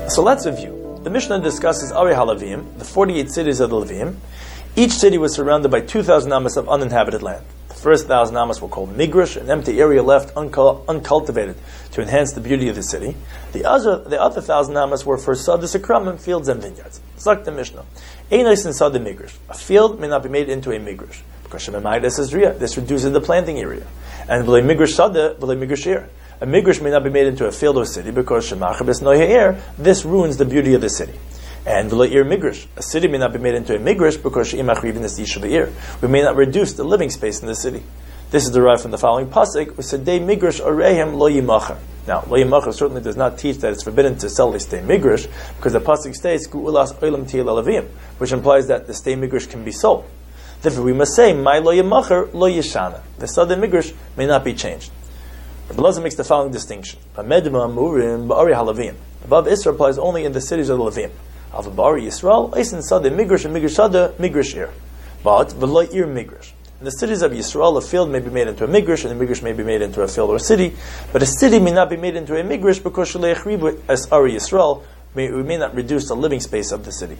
So let's review. The Mishnah discusses Ari HaLevim, the 48 cities of the Levim. Each city was surrounded by 2,000 amas of uninhabited land. The first 1,000 amas were called Migrush, an empty area left uncultivated to enhance the beauty of the city. The other 1,000 amas were for Sadas Akramim, fields and vineyards. Zak the Mishnah. Einos in Sada Migrush. A field may not be made into a Migrush, because Shemaidas is Riyah. This reduces the planting area. And V'lei Migrush Sada, V'lei Migrush Ir. A Migrush may not be made into a field or city, because Shemachabes Noyeir, this ruins the beauty of the city. And V'lei Ir Migrush. A city may not be made into a Migrush, because She'imachrivin is Yishuv Ir. We may not reduce the living space in the city. This is derived from the following pasuk: "Usadei Migrush Orehem Lo Yimachar." Now, Lo Yimachar certainly does not teach that it's forbidden to sell a stay Migrush, because the pasuk states "Gu'ulas Olam Tiyel Alavim," which implies that the stay Migrush can be sold. Therefore, we must say, "My Lo Yimachar Lo Yishana." The sudden Migrush may not be changed. Rabbi Elazar makes the following distinction: "Bamedma Murim Ba'ari Halavim." Above Isra applies only in the cities of the Levim. Alva Ba'ari Yisrael, Eisen Sada Migrush and Migrush Sada Migrush Ir, but V'lo Ir Migrush. In the cities of Yisrael, a field may be made into a Migrush, and a Migrush may be made into a field or a city, but a city may not be made into a Migrush because Shalei Achribu as Ari Yisrael, we may not reduce the living space of the city.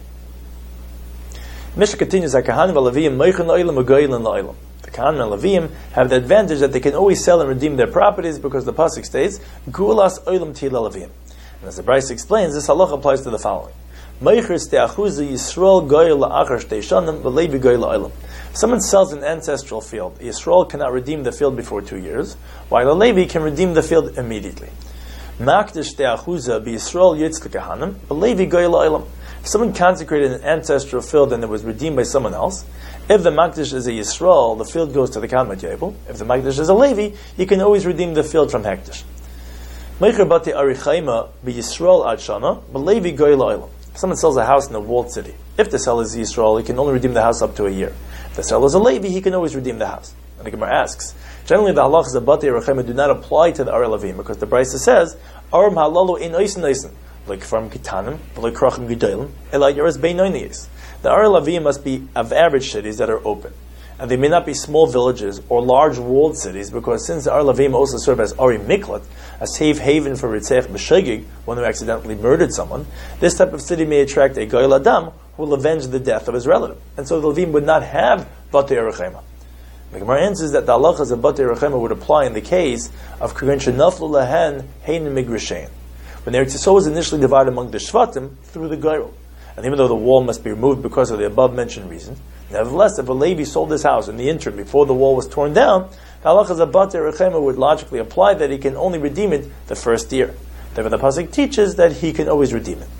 Mishnah continues, HaKahanim v'Levim Meichen La'olam U'Goylin La'olam. The Kahanim and Levim have the advantage that they can always sell and redeem their properties, because the pasuk states, Gu'ulas Olam Tiyel Levim. And as the Bryce explains, this halach applies to the following: Meicher Ste'achuza Yisrael Goyel La'achar Shteishanim V'Levi Goyel La'olam. Someone sells an ancestral field. Yisrael cannot redeem the field before 2 years, while a Levi can redeem the field immediately. Makdish Te'achuza b'Yisrael Yitzchak Kahanim, Levi Goyel La'olam. If someone consecrated an ancestral field and it was redeemed by someone else, if the Makdish is a Yisrael, the field goes to the Kahanim Yebel. If the Makdish is a Levi, he can always redeem the field from Hektish. Meicher Bate Arichaima b'Yisrael Ad Shana, Levi Goyel La'olam. If someone sells a house in a walled city, if the seller is Yisrael, he can only redeem the house up to a year. If the seller is a Levi, he can always redeem the house. And the Gemara asks, generally the halachas of Batei Rechema do not apply to the Ar Levim, because the Brisa says, Aram halalu in oisen, like from Gitanim, like Krachim Gedolim, elai yoris beinoiniis. The Ar Levim must be of average cities that are open. And they may not be small villages or large walled cities, because since the Ar Levim also serve as Ari Miklat, a safe haven for Ritzech B'Shegig, one who accidentally murdered someone, this type of city may attract a Goyel Adam who will avenge the death of his relative. And so the Levim would not have Batei Rechema. The Gemara answers that the halachas of Batei Rechema would apply in the case of Kugan Shenaflu Lahen Hein Migrishain, when Eretz Yisrael was initially divided among the Shvatim through the Goyrel. And even though the wall must be removed because of the above-mentioned reason, nevertheless, if a Levi sold his house in the interim before the wall was torn down, the halachas of Batei Rechema would logically apply that he can only redeem it the first year. Therefore, the pasuk teaches that he can always redeem it.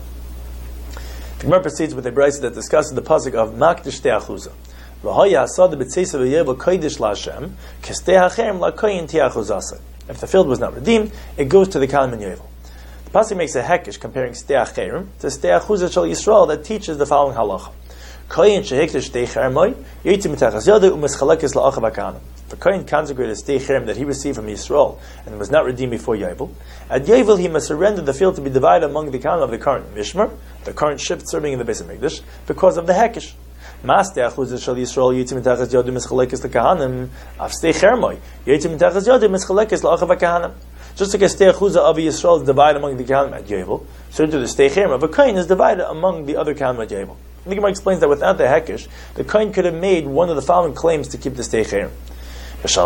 The Gemara proceeds with a brayso that discusses the pasuk of Makdish Te'achuza. If the field was not redeemed, it goes to the Kahanim Yovel. The pasuk makes a hekesh comparing Ste'acherim to Ste'achuza Shel Yisrael that teaches the following halacha. The Kohen consecrated Ste'acherim that he received from Yisrael and was not redeemed before Yovel. At Yovel, he must surrender the field to be divided among the Kahanim of the current Mishmar, the current shift serving in the Beis HaMikdash, because of the hekesh. Just like a Ste'achuza of Yisrael is divided among the Kahanim at Yovel, so too the Ste'acherim of a Kohen is divided among the other Kahanim at Yovel. The Gemara explains that without the hekesh, the Kohen could have made one of the following claims to keep the Ste'acherim. If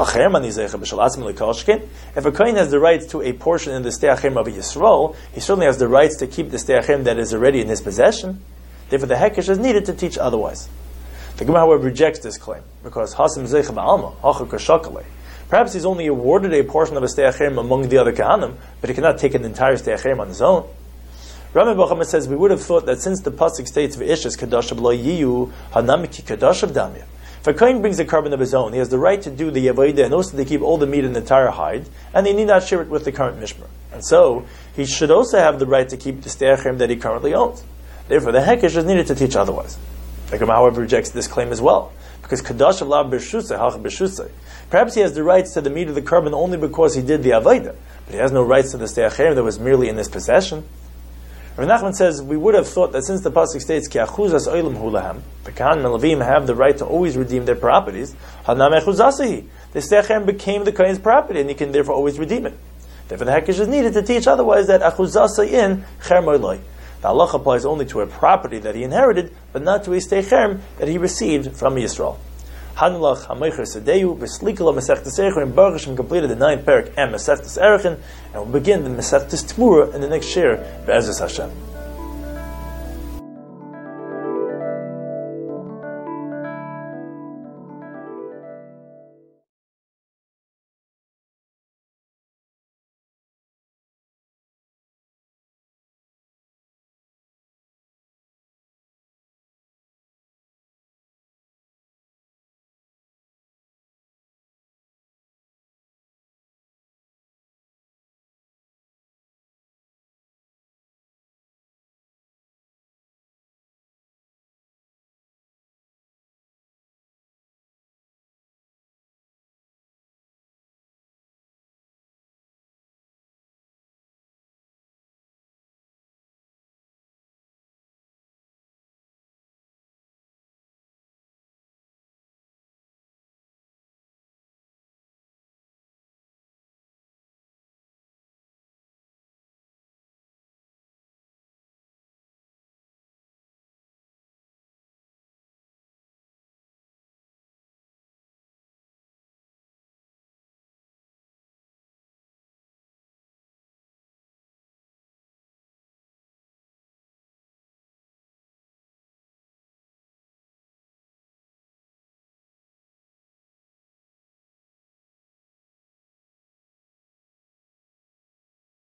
a Kohen has the rights to a portion in the Ste'acherim of Yisrael, he certainly has the rights to keep the Ste'acherim that is already in his possession. Therefore, the hekesh is needed to teach otherwise. The Gemara, however, rejects this claim, because Hasim Zeicha Ba'alma, Hacha Kashakale. Perhaps he's only awarded a portion of a Ste'acherim among the other Kahanim, but he cannot take an entire Ste'acherim on his own. Rami Bachama says, we would have thought that since the pasuk states V'ishas Kadashav Lo Yiyu Hanamiki Kadashav Damya. If a Kohen brings a carbon of his own, he has the right to do the Yavodah and also to keep all the meat in the entire hide, and he need not share it with the current Mishmar. And so, he should also have the right to keep the Ste'acherim that he currently owns. Therefore, the hekesh is needed to teach otherwise. The Gemara, however, rejects this claim as well, because Kadash Allah B'Shusay, Hach B'Shusay. Perhaps he has the rights to the meat of the carbon only because he did the Avodah, but he has no rights to the Ste'acherim that was merely in his possession. Rav Nachman says, we would have thought that since the pasuk states Ki achuzas olam hu lahem, the Kahanim and Levim have the right to always redeem their properties. Hanam echuzasahi, the Ste'acherim became the Kohen's property, and he can therefore always redeem it. Therefore, the hekesh is needed to teach otherwise that achuzasa in cher moiloi. The halacha applies only to a property that he inherited, but not to a steicherm that he received from Yisrael. Hanulach hamecher sedeyu v'slikala Masechtas Erechin, and Baruch Hashem completed the 9th parak and Masechtas Erechin, and we'll begin the Masechtas Tmura in the next year, Be'ezus Hashem.